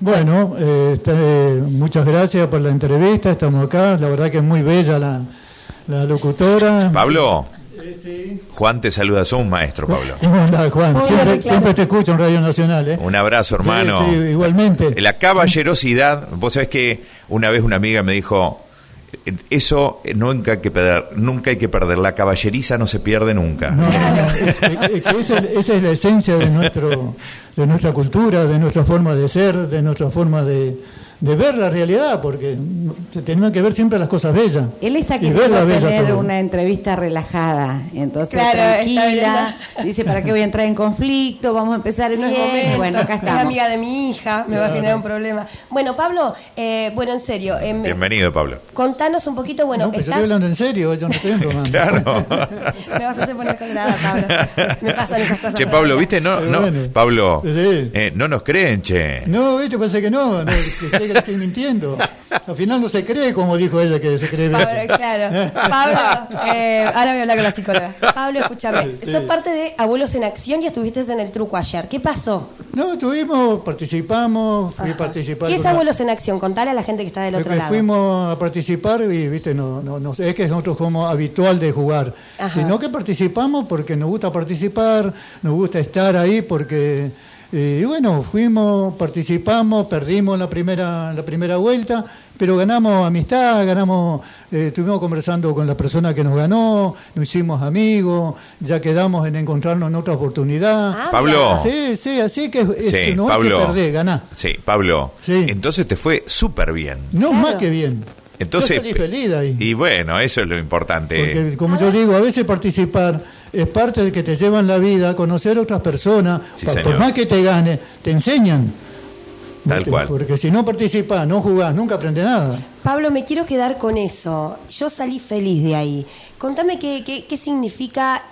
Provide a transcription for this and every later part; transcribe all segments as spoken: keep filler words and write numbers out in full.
Bueno, eh, este, muchas gracias por la entrevista, estamos acá, la verdad que es muy bella la, la locutora. Pablo, eh, sí. Juan te saluda, sos un maestro, Pablo. ¿Cómo andás, Juan? Muy Siempre, bien, claro. siempre te escucho en Radio Nacional, ¿eh? Un abrazo, hermano. Sí, sí, igualmente. La caballerosidad, vos sabés que una vez una amiga me dijo, eso nunca hay que perder, nunca hay que perder, la caballeriza no se pierde nunca. No, no, es, es, es que esa, esa es la esencia de nuestro de nuestra cultura, de nuestra forma de ser, de nuestra forma de, de ver la realidad, porque tenemos que ver siempre las cosas bellas. Él está y queriendo ver la bella tener todo. una entrevista relajada, entonces Claro, tranquila, dice, ¿para qué voy a entrar en conflicto? Vamos a empezar en No es bien. momento. Bueno, acá Es estamos. amiga de mi hija, me va a Claro. generar un problema. Bueno, Pablo, eh, bueno, en serio, eh, me- Bienvenido, Pablo. contanos un poquito, bueno, No, pero yo estás... estoy hablando en serio, yo no estoy bromando. Claro. Me vas a hacer poner colorada, Pablo. Me pasan esas cosas. Che, Pablo, ¿viste? No, Pero no, bueno. Pablo, Sí. eh, no nos creen, che. No, viste, parece que no, no, que sé que le estoy mintiendo. Al final no se cree como dijo ella que se cree. Pablo, claro. Pablo, eh, ahora voy a hablar con la psicóloga. Pablo, escúchame. Sí. Sos parte de Abuelos en Acción y estuviste en el truco ayer. ¿Qué pasó? No, estuvimos, participamos, fui a Ajá. participar. ¿Qué es con una- Abuelos en Acción? Contale a la gente que está del otro que lado. fuimos a participar y, viste, no, no, no es que nosotros como habitual de jugar, Ajá. sino que participamos porque nos gusta participar, nos gusta estar ahí porque, eh, y bueno, fuimos, participamos, perdimos la primera, la primera vuelta, pero ganamos amistad, ganamos, eh, estuvimos conversando con la persona que nos ganó, nos hicimos amigos, ya quedamos en encontrarnos en otra oportunidad. Ah, Pablo. Sí, sí, así que es, Sí, no Pablo. hay que perder, ganar. Sí, Pablo. Sí. Entonces te fue súper bien. No Claro. más que bien. Entonces, Yo salí feliz ahí. Y bueno, eso es lo importante. Porque, como yo digo, a veces participar es parte de que te llevan la vida a conocer a otras personas, Sí, pa- señor. por más que te gane, te enseñan. Tal ¿Viste? cual. Porque si no participás, no jugás, nunca aprendes nada. Pablo, me quiero quedar con eso. Yo salí feliz de ahí. Contame qué, qué, qué significa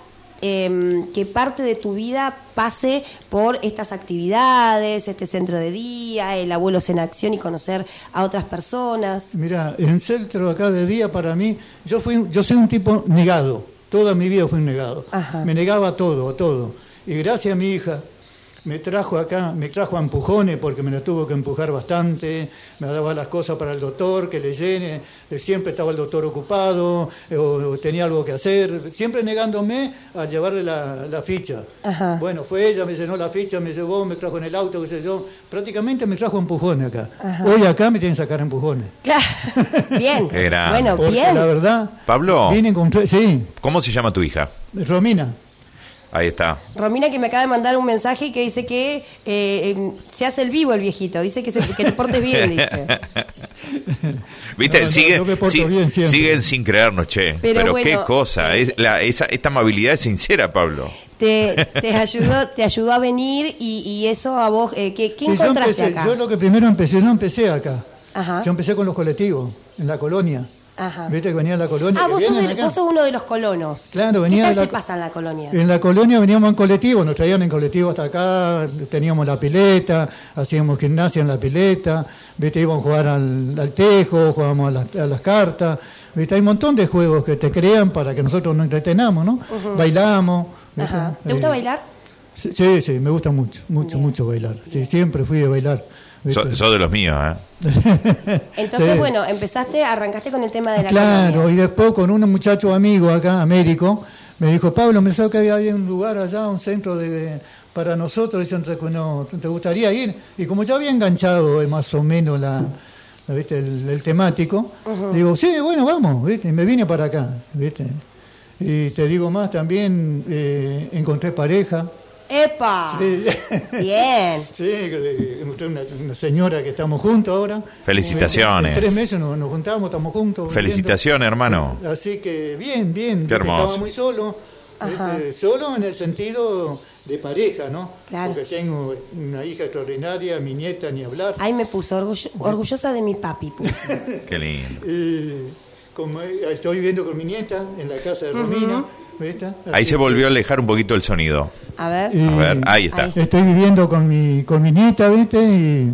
eh, que parte de tu vida pase por estas actividades, este centro de día, el Abuelos en Acción y conocer a otras personas. Mira, en centro acá de día para mí, yo fui, yo soy un tipo negado. Toda mi vida fui un negado. Ajá. Me negaba a todo, a todo. Y gracias a mi hija me trajo acá, me trajo a empujones porque me la tuvo que empujar bastante, me daba las cosas para el doctor, que le llene, eh, siempre estaba el doctor ocupado, eh, o, o tenía algo que hacer, siempre negándome a llevarle la, la ficha. Ajá. Bueno, fue ella, me llenó la ficha, me llevó, me trajo en el auto, qué sé yo, prácticamente me trajo empujones acá. Ajá. Hoy acá me tienen que sacar empujones. Claro, bien. Qué grande. Bueno, Porque bien. la verdad, Pablo. vine con tre- sí, ¿Cómo se llama tu hija? Romina. Ahí está. Romina, que me acaba de mandar un mensaje que dice que eh, eh, se hace el vivo el viejito. Dice que, se, que te portes bien, dice. ¿Viste? No, no, Sigue- yo me porto si- bien siempre. siguen sin creernos, che. Pero Pero, bueno, qué cosa. eh, Es la, esa, esta amabilidad es sincera, Pablo. Te, te ayudó te ayudó a venir y, y eso a vos, eh, ¿qué, qué Sí, yo, encontraste empecé, acá? yo lo que primero empecé, no empecé acá. Ajá. Yo empecé con los colectivos, en la colonia. Ajá. Viste que venía de la colonia. Ah, que vos sos, vienen de- acá. vos sos uno de los colonos. Claro, venía ¿Qué tal de la- se pasa en la colonia? En la colonia veníamos en colectivo, nos traían en colectivo hasta acá, teníamos la pileta, hacíamos gimnasia en la pileta, viste, íbamos a jugar al, al tejo, jugábamos a las, a las cartas, viste, hay un montón de juegos que te crean para que nosotros nos entretenamos, ¿no? Bailamos. ¿viste? Ajá. ¿Te gusta Eh, bailar? Sí, sí, sí, me gusta mucho, mucho, Bien. mucho bailar. Sí, siempre fui de bailar. ¿viste? Sos sos de los míos, ¿eh? Entonces, Sí. bueno, empezaste, arrancaste con el tema de la Claro, colonia. y después con un muchacho amigo acá, Américo, me dijo, Pablo, me sabe que había hay un lugar allá, un centro de para nosotros, dicen, no, ¿te gustaría ir? Y como ya había enganchado eh, más o menos la, la, ¿viste? El, el temático, digo, sí, bueno, vamos, ¿viste? Y me vine para acá, ¿viste? Y te digo más, también eh, encontré pareja. ¡Epa! Sí. Bien. Sí, eh, encontré una, una señora que estamos juntos ahora. Felicitaciones. En tres meses nos, nos juntamos, estamos juntos. Felicitaciones, hermano. Así que bien, bien. Qué hermoso. Estaba muy solo. Ajá. este, solo en el sentido de pareja, ¿no? Claro. Porque tengo una hija extraordinaria, mi nieta, ni hablar. Ahí me puso orgullo- orgullosa de mi papi. puso. Qué lindo. Y como eh, estoy viviendo con mi nieta en la casa de Romina. ¿viste? Ahí Así se volvió a alejar un poquito el sonido. A ver. Y- A ver, ahí está. Ahí. Estoy viviendo con mi con mi nieta, ¿viste? Y,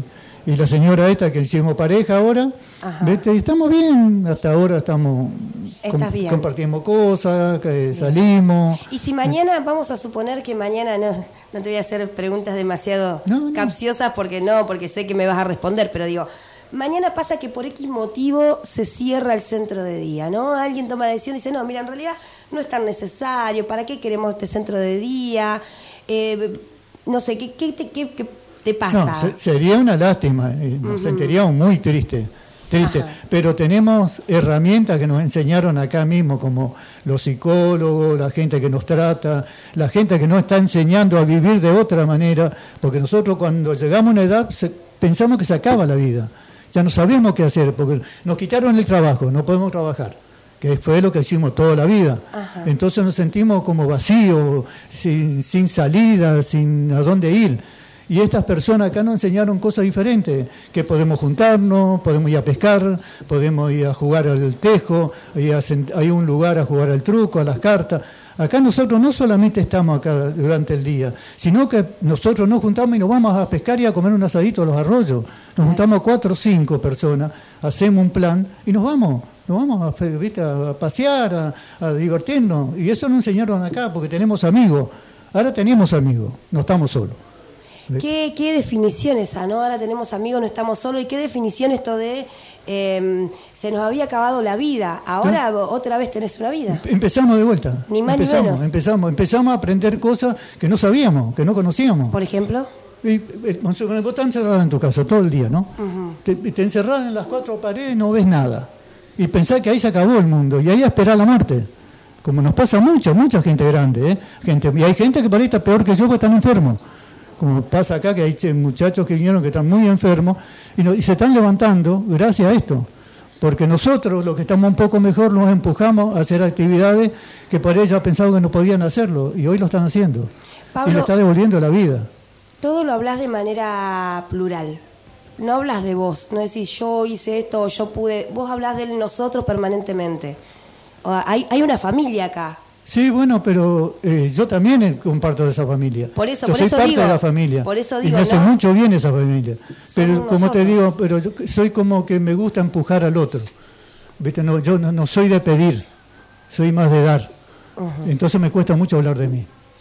y la señora esta que hicimos pareja ahora, ¿viste? Y estamos bien, hasta ahora estamos com- bien. compartimos cosas, que salimos. Y si mañana, vamos a suponer que mañana, no, no te voy a hacer preguntas demasiado no, no. capciosas porque no, porque sé que me vas a responder, pero digo, mañana pasa que por X motivo se cierra el centro de día, ¿no? Alguien toma la decisión y dice, no, mira, en realidad no es tan necesario, ¿para qué queremos este centro de día? Eh, no sé, ¿qué, qué, te, qué, qué te pasa? No, se, sería una lástima, eh, nos uh-huh. sentiríamos muy tristes. Triste, Ajá. pero tenemos herramientas que nos enseñaron acá mismo, como los psicólogos, la gente que nos trata, la gente que nos está enseñando a vivir de otra manera, porque nosotros cuando llegamos a una edad se, pensamos que se acaba la vida, ya no sabemos qué hacer, porque nos quitaron el trabajo, no podemos trabajar, que fue lo que hicimos toda la vida. Ajá. Entonces nos sentimos como vacíos, sin, sin salida, sin a dónde ir. Y estas personas acá nos enseñaron cosas diferentes, que podemos juntarnos, podemos ir a pescar, podemos ir a jugar al tejo, hay un lugar a jugar al truco, a las cartas. Acá nosotros no solamente estamos acá durante el día, sino que nosotros nos juntamos y nos vamos a pescar y a comer un asadito a los arroyos. Nos juntamos cuatro o cinco personas, hacemos un plan y nos vamos. Nos vamos a, ¿viste? a pasear, a, a divertirnos. Y eso nos enseñaron acá, porque tenemos amigos. Ahora tenemos amigos, no estamos solos. ¿Qué, qué definición esa, ¿no? Ahora tenemos amigos, no estamos solos. ¿Y qué definición esto de eh, se nos había acabado la vida? Ahora ¿no? otra vez tenés una vida. Empezamos de vuelta. Ni más empezamos, ni menos. Empezamos, empezamos a aprender cosas que no sabíamos, que no conocíamos. ¿Por ejemplo? Y, vos estás encerrada en tu casa todo el día, ¿no? Uh-huh. Te, te encerrás en las cuatro paredes y no ves nada. Y pensás que ahí se acabó el mundo. Y ahí a esperar la muerte. Como nos pasa mucha, mucha gente grande, ¿eh? Gente, y hay gente que por ahí está peor que yo porque están enfermos. Como pasa acá, que hay muchachos que vinieron que están muy enfermos y, no, y se están levantando gracias a esto. Porque nosotros, los que estamos un poco mejor, los empujamos a hacer actividades que por ellos pensaban que no podían hacerlo y hoy lo están haciendo. Pablo, y le está devolviendo la vida. Todo lo hablas de manera plural. No hablas de vos, no decís yo hice esto o yo pude. Vos hablas del nosotros permanentemente. O hay, hay una familia acá. Sí, bueno, pero eh, yo también comparto de esa familia. Por eso, yo por soy eso parte digo, de la familia. Por eso digo, y me hace ¿no? mucho bien esa familia. Pero Somos como nosotros. te digo, pero yo soy como que me gusta empujar al otro. ¿Viste? No, yo no, no soy de pedir, soy más de dar. Uh-huh. Entonces me cuesta mucho hablar de mí.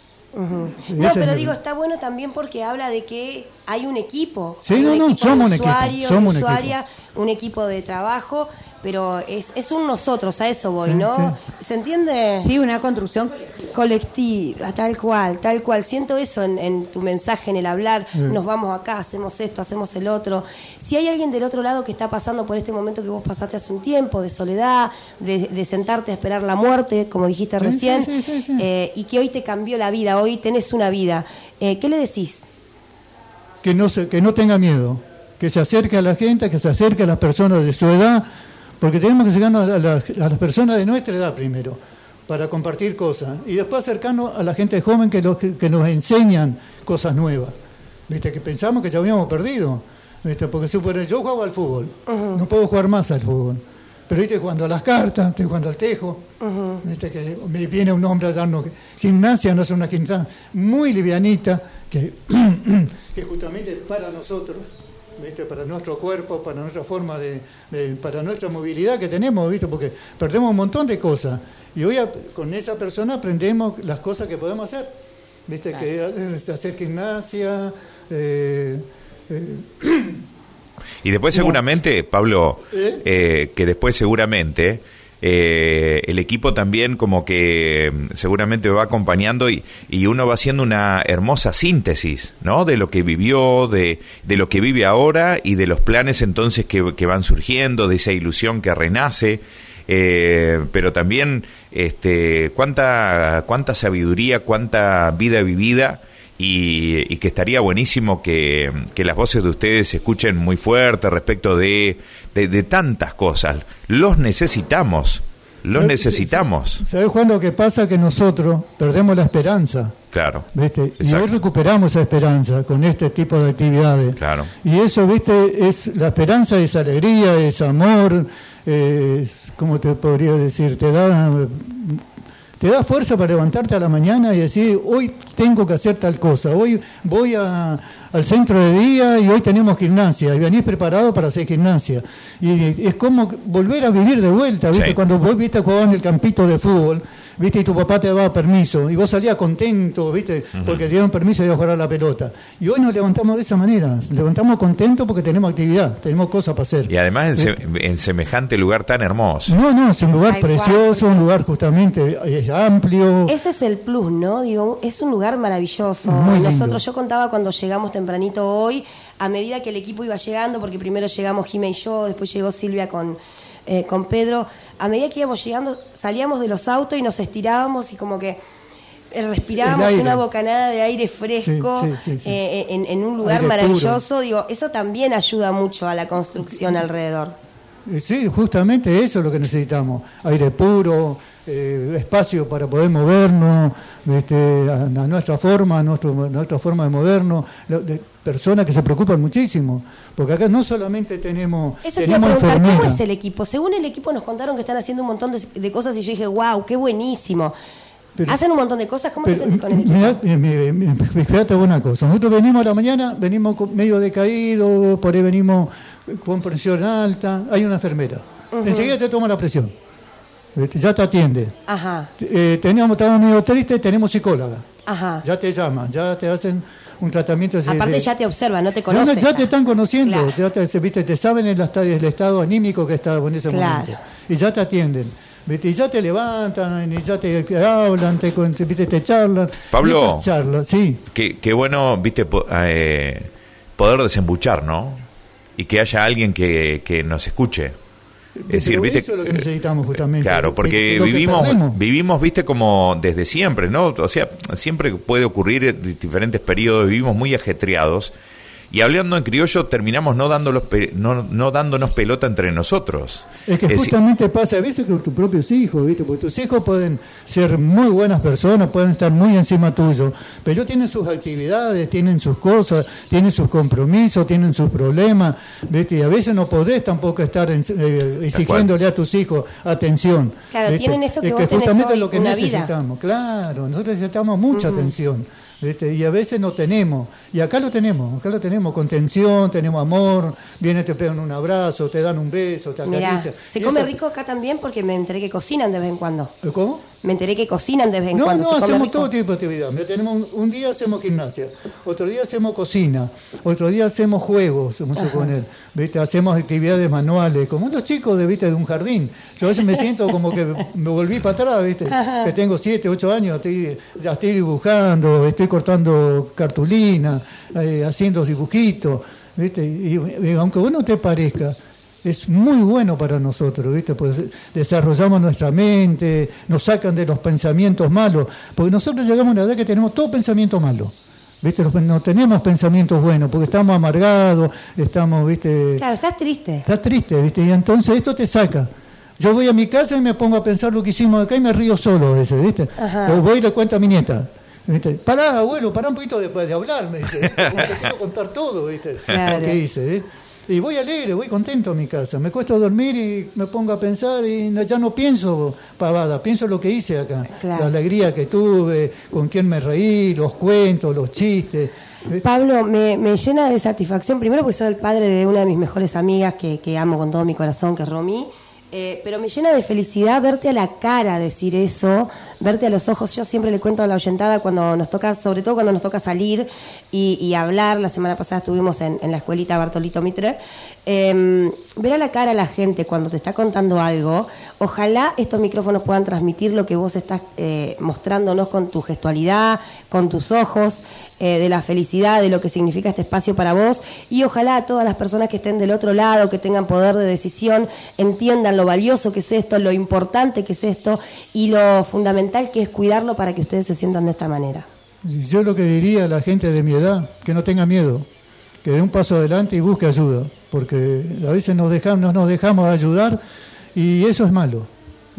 Uh-huh. No, pero digo, está bueno también porque habla de que hay un equipo. Sí, no, un no, equipo somos un usuario, equipo. Somos un usuaria, equipo. Un equipo de trabajo, pero es, es un nosotros, a eso voy, sí, ¿no? Sí. ¿Se entiende? Sí, una construcción colectiva, tal cual, tal cual. Siento eso en, en tu mensaje, en el hablar. Sí. Nos vamos acá, hacemos esto, hacemos el otro. Si hay alguien del otro lado que está pasando por este momento que vos pasaste hace un tiempo, de soledad, de, de sentarte a esperar la muerte, como dijiste sí, recién, sí, sí, sí, sí. Eh, y que hoy te cambió la vida, hoy tenés una vida, eh, ¿qué le decís? Que no, se, que no tenga miedo, que se acerque a la gente, que se acerque a las personas de su edad, porque tenemos que acercarnos a, la, a las personas de nuestra edad primero, para compartir cosas, y después acercarnos a la gente joven que, lo, que, que nos enseñan cosas nuevas, ¿viste? Que pensamos que ya habíamos perdido, ¿viste? Porque supone, yo juego al fútbol, uh-huh. no puedo jugar más al fútbol, pero estoy jugando a las cartas, estoy jugando al tejo, uh-huh. ¿viste? Que me viene un hombre a darnos gimnasia, no es una gimnasia muy livianita, que, que justamente para nosotros, ¿viste? Para nuestro cuerpo, para nuestra forma de, de, para nuestra movilidad que tenemos, ¿viste? Porque perdemos un montón de cosas y hoy a, con esa persona aprendemos las cosas que podemos hacer, ¿viste? Claro. Que eh, hacer gimnasia, eh, eh, y después seguramente, Pablo, ¿Eh? Eh, que después seguramente eh, el equipo también como que seguramente va acompañando y, y uno va haciendo una hermosa síntesis, ¿no? De lo que vivió, de, de lo que vive ahora y de los planes entonces que, que van surgiendo, de esa ilusión que renace. Eh, pero también este, cuánta, cuánta sabiduría, cuánta vida vivida. Y, y que estaría buenísimo que, que las voces de ustedes se escuchen muy fuerte respecto de, de, de tantas cosas. Los necesitamos, los ¿sabes, necesitamos. ¿Sabes, Juan, lo que pasa? Que nosotros perdemos la esperanza. Claro. ¿Viste? Y hoy recuperamos esa esperanza con este tipo de actividades. Claro. Y eso, ¿viste? Es la esperanza, es alegría, es amor, es, ¿cómo te podría decir? Te da... Te da fuerza para levantarte a la mañana y decir, hoy tengo que hacer tal cosa, hoy voy a, al centro de día y hoy tenemos gimnasia, y venís preparado para hacer gimnasia. Y es como volver a vivir de vuelta, ¿viste? Sí. Cuando vos viste jugar en el campito de fútbol, ¿viste? Y tu papá te daba permiso, y vos salías contento, ¿viste? Uh-huh. Porque te dieron permiso de jugar a la pelota. Y hoy nos levantamos de esa manera, nos levantamos contentos porque tenemos actividad, tenemos cosas para hacer. Y además en, se, en semejante lugar tan hermoso. No, no, es un lugar Ay, precioso, guau. Un lugar justamente es amplio. Ese es el plus, ¿no? Digo, es un lugar maravilloso. Muy Nosotros, lindo. Yo contaba cuando llegamos tempranito hoy, a medida que el equipo iba llegando, porque primero llegamos Jimé y yo, después llegó Silvia con... Eh, con Pedro, a medida que íbamos llegando, salíamos de los autos y nos estirábamos y como que eh, respirábamos una bocanada de aire fresco, sí, sí, sí, sí. Eh, en, en un lugar aire maravilloso. Puro. Digo, eso también ayuda mucho a la construcción alrededor. Sí, justamente eso es lo que necesitamos, aire puro, eh, espacio para poder movernos, este, a, a nuestra forma, a nuestro, nuestra forma de movernos, de personas que se preocupan muchísimo, porque acá no solamente tenemos, eso tenemos enfermeras. ¿Cómo es el equipo? Según el equipo nos contaron que están haciendo un montón de, de cosas y yo dije, wow, qué buenísimo. Pero, ¿hacen un montón de cosas? ¿Cómo pero, te sientes con el equipo? Mirá, fíjate una cosa, nosotros venimos a la mañana, venimos medio decaídos, por ahí venimos con presión alta, hay una enfermera, uh-huh. Enseguida te toma la presión, ya te atiende. Ajá. Eh, teníamos, estábamos medio tristes, tenemos psicóloga. Ajá. Ya te llaman, ya te hacen un tratamiento. Aparte de, ya te observan, no te conocen. No, ya, ya te están conociendo, claro. ya te, viste, te saben el, el estado anímico que está en ese claro. momento. Y ya te atienden. ¿Viste? Y ya te levantan, y ya te hablan, te, te, te charlan. Pablo, charlas, sí. Qué, qué bueno, viste, po, eh, poder desembuchar, ¿no? Y que haya alguien que, que nos escuche. Es decir, viste, eso es lo que necesitamos justamente. Claro, porque vivimos, vivimos, viste, como desde siempre, ¿no? O sea, siempre puede ocurrir en diferentes periodos, vivimos muy ajetreados. Y hablando en criollo, terminamos no, dándolos pe- no, no dándonos pelota entre nosotros. Es que es justamente decir, pasa a veces con tus propios hijos, ¿viste? Porque tus hijos pueden ser muy buenas personas, pueden estar muy encima tuyo, pero tienen sus actividades, tienen sus cosas, tienen sus compromisos, tienen sus problemas, ¿viste? Y a veces no podés tampoco estar en, eh, exigiéndole a tus hijos atención. Claro, ¿viste? Tienen esto que es vos que tenés justamente hoy, lo que una necesitamos. Vida. Claro, nosotros necesitamos mucha uh-huh. atención. ¿Viste? Y a veces no tenemos, y acá lo tenemos, acá lo tenemos, contención, tenemos amor, vienen, te pegan un abrazo, te dan un beso, te acarician. Mirá, se y come eso... rico acá también porque me enteré que cocinan de vez en cuando. ¿Cómo? Me enteré que cocinan de vez en no, cuando. No, no, hacemos todo tipo de actividad. Mira, tenemos un, un día hacemos gimnasia, otro día hacemos cocina, otro día hacemos juegos, vamos a suponer, ¿viste? Hacemos actividades manuales, como los chicos de, ¿viste? De un jardín. Yo a veces me siento como que me volví para atrás, ¿viste? Que tengo siete, ocho años, estoy, ya estoy dibujando, estoy cortando cartulina, eh, haciendo dibujitos, ¿viste? Y, y aunque vos no te parezca, es muy bueno para nosotros, ¿viste? Pues desarrollamos nuestra mente, nos sacan de los pensamientos malos, porque nosotros llegamos a una edad que tenemos todo pensamiento malo, ¿viste? No tenemos pensamientos buenos, porque estamos amargados, estamos, ¿viste? Claro, estás triste. Estás triste, ¿viste? Y entonces esto te saca. Yo voy a mi casa y me pongo a pensar lo que hicimos acá y me río solo a veces, ¿viste? Ajá. O voy y le cuento a mi nieta. ¿Viste? Pará, abuelo, pará un poquito después de hablar, me dice. Como te quiero contar todo, ¿viste? Claro. Lo que hice, ¿eh? Y voy alegre, voy contento a mi casa. Me cuesta dormir y me pongo a pensar y ya no pienso pavada, pienso lo que hice acá. Claro. La alegría que tuve, con quién me reí, los cuentos, los chistes. Pablo, me, me llena de satisfacción, primero porque soy el padre de una de mis mejores amigas que, que amo con todo mi corazón, que es Romy. Eh, pero me llena de felicidad verte a la cara decir eso, verte a los ojos. Yo siempre le cuento a la oyentada cuando nos toca, sobre todo cuando nos toca salir y, y hablar. La semana pasada estuvimos en, en la escuelita Bartolito Mitre. Eh, ver a la cara a la gente cuando te está contando algo. Ojalá estos micrófonos puedan transmitir lo que vos estás eh, mostrándonos con tu gestualidad, con tus ojos, eh, de la felicidad, de lo que significa este espacio para vos. Y ojalá todas las personas que estén del otro lado, que tengan poder de decisión, entiendan lo valioso que es esto, lo importante que es esto y lo fundamental que es cuidarlo para que ustedes se sientan de esta manera. Yo lo que diría a la gente de mi edad, que no tenga miedo, que dé un paso adelante y busque ayuda, porque a veces nos dejamos, no nos dejamos ayudar y eso es malo.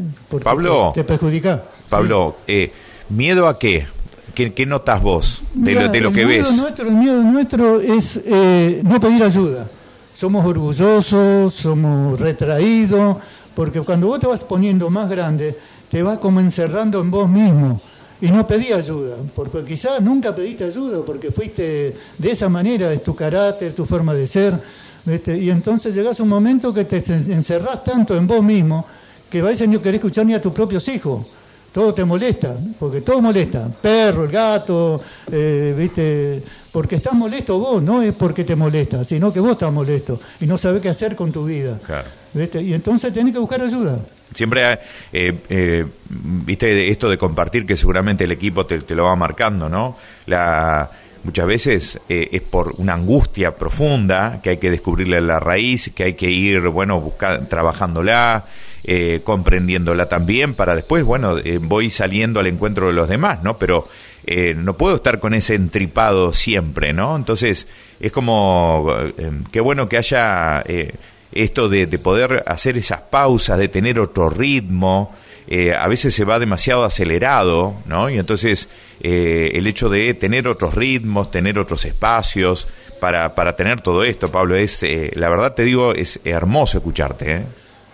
Pablo, te, te perjudica. Pablo, ¿sí? eh, ¿miedo a qué? ¿Qué, qué notas vos de, Mira, lo, de lo que ves? Nuestro, el miedo nuestro es eh, no pedir ayuda. Somos orgullosos, somos retraídos, porque cuando vos te vas poniendo más grande, te vas como encerrando en vos mismo. y no pedí ayuda, porque quizás nunca pediste ayuda, porque fuiste de esa manera, es tu carácter, tu forma de ser, ¿viste? Y entonces llegás a un momento que te encerrás tanto en vos mismo, que a veces no querés escuchar ni a tus propios hijos. Todo te molesta, porque todo molesta. Perro, el gato, eh, ¿viste? Porque estás molesto vos, no es porque te molesta, sino que vos estás molesto y no sabés qué hacer con tu vida. Claro. ¿Viste? Y entonces tenés que buscar ayuda. Siempre, eh, eh, viste, esto de compartir, que seguramente el equipo te, te lo va marcando, ¿no? La... Muchas veces eh, es por una angustia profunda que hay que descubrirle la raíz, que hay que ir, bueno, buscar, trabajándola, eh, comprendiéndola también, para después, bueno, eh, voy saliendo al encuentro de los demás, ¿no? Pero eh, no puedo estar con ese entripado siempre, ¿no? Entonces, es como, eh, qué bueno que haya eh, esto de, de poder hacer esas pausas, de tener otro ritmo. Eh, a veces se va demasiado acelerado, ¿no? Y entonces eh, el hecho de tener otros ritmos, tener otros espacios para, para tener todo esto, Pablo, es eh, la verdad te digo, es hermoso escucharte, ¿eh?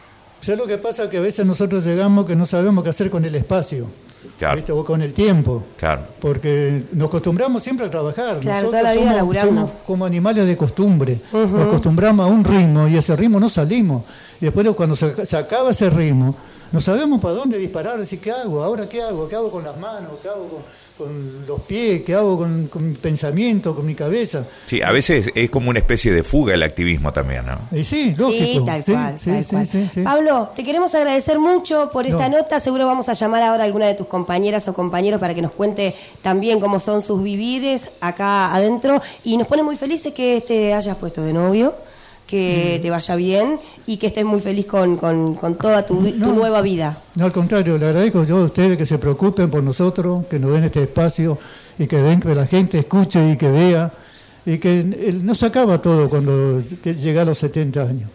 Ya lo que pasa es que a veces nosotros llegamos que no sabemos qué hacer con el espacio, claro, ¿viste? O con el tiempo, claro, porque nos acostumbramos siempre a trabajar. Claro, nosotros toda la vida somos, laburando. somos como animales de costumbre, Uh-huh. nos acostumbramos a un ritmo y ese ritmo no salimos. Y después cuando se, se acaba ese ritmo, no sabemos para dónde disparar, decir, ¿qué hago? ¿Ahora qué hago? ¿Qué hago con las manos? ¿Qué hago con, con los pies? ¿Qué hago con, con mi pensamiento, con mi cabeza? sí, a veces es como una especie de fuga el activismo también, ¿no? Y sí, lógico. Sí, tal cual. Sí, tal sí, cual. sí, sí. Pablo, te queremos agradecer mucho por esta No. nota. Seguro vamos a llamar ahora a alguna de tus compañeras o compañeros para que nos cuente también cómo son sus vivires acá adentro. Y nos pone muy felices que te hayas puesto de novio, que te vaya bien y que estés muy feliz con, con, con toda tu, tu No. nueva vida. No, al contrario, le agradezco yo a ustedes que se preocupen por nosotros, que nos den este espacio y que den que la gente escuche y que vea, y que el- no se acaba todo cuando que llega a los setenta años.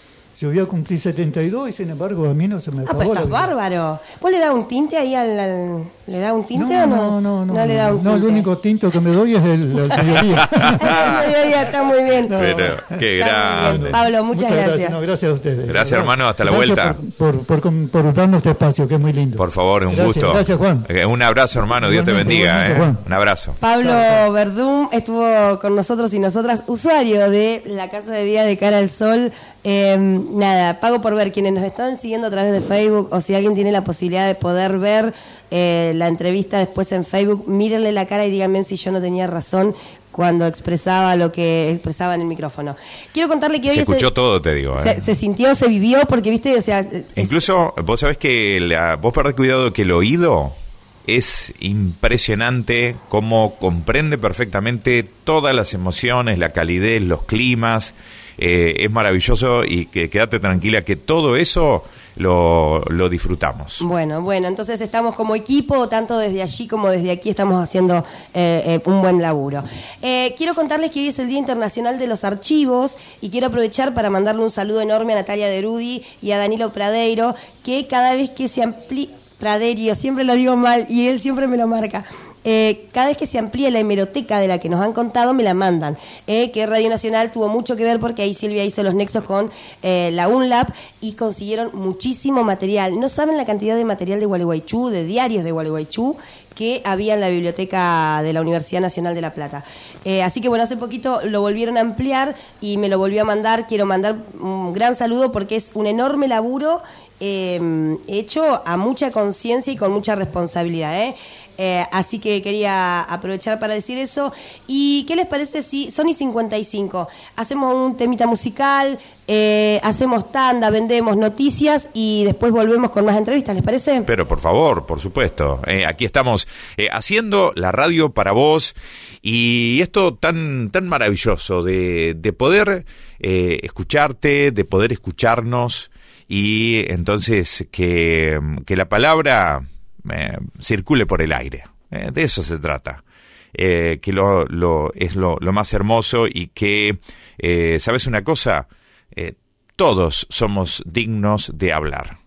Yo voy a cumplir setenta y dos y sin embargo a mí no se me Ah, acabó pues la estás vida. bárbaro. ¿Vos le das un tinte ahí al, al- ¿Le das un tinte o no? No, no, no, No le da un no, tinte. el único tinto que me doy es el, el mediodía. El mediodía está muy bien. No. Pero, qué Está muy grande. bien. Pablo, muchas, gracias. No, gracias a ustedes. Gracias, ¿Verdad? hermano, hasta la Gracias vuelta. Por, por, por, por darnos este espacio, que es muy lindo. Por favor, un Gracias, gusto. Gracias, Juan. Eh, Un abrazo, hermano, Dios te Igualmente, bendiga, igualmente, ¿eh? Juan. Un abrazo. Pablo Chao. Verdún estuvo con nosotros y nosotras, usuario de la Casa de Día de Cara al Sol. Eh, nada, pago por ver. Quienes nos están siguiendo a través de Facebook, o si alguien tiene la posibilidad de poder ver eh, la entrevista después en Facebook, mírenle la cara y díganme si yo no tenía razón cuando expresaba lo que expresaba en el micrófono. Quiero contarle que hoy Se es escuchó el- todo, te digo, ¿eh? se, se sintió, se vivió, porque viste, o sea, es- Incluso, vos sabés que la, vos perdés cuidado que el oído es impresionante cómo comprende perfectamente todas las emociones, la calidez, los climas. Eh, es maravilloso y que quédate tranquila que todo eso lo, lo disfrutamos. Bueno, bueno, entonces estamos como equipo, tanto desde allí como desde aquí estamos haciendo eh, eh, un buen laburo. Eh, quiero contarles que hoy es el Día Internacional de los Archivos y quiero aprovechar para mandarle un saludo enorme a Natalia Derudi y a Danilo Pradeiro, que cada vez que se amplía... Praderio, siempre lo digo mal y él siempre me lo marca. Eh, cada vez que se amplía la hemeroteca de la que nos han contado, me la mandan. Eh, que Radio Nacional tuvo mucho que ver porque ahí Silvia hizo los nexos con eh, la UNLAP y consiguieron muchísimo material. No saben la cantidad de material de Gualeguaychú, de diarios de Gualeguaychú, que había en la biblioteca de la Universidad Nacional de La Plata. Eh, así que bueno, hace poquito lo volvieron a ampliar y me lo volvió a mandar. Quiero mandar un gran saludo porque es un enorme laburo eh, hecho a mucha conciencia y con mucha responsabilidad, ¿eh? Eh, así que quería aprovechar para decir eso. ¿Y qué les parece si Sony cincuenta y cinco hacemos un temita musical, eh, hacemos tanda, vendemos noticias y después volvemos con más entrevistas? ¿Les parece? Pero por favor, por supuesto, eh, aquí estamos eh, haciendo la radio para vos y esto tan tan maravilloso de, de poder eh, escucharte, de poder escucharnos y entonces que, que la palabra eh, circule por el aire. Eh, de eso se trata. Eh, que lo, lo es lo, lo más hermoso y que, eh, ¿sabes una cosa? Eh, todos somos dignos de hablar.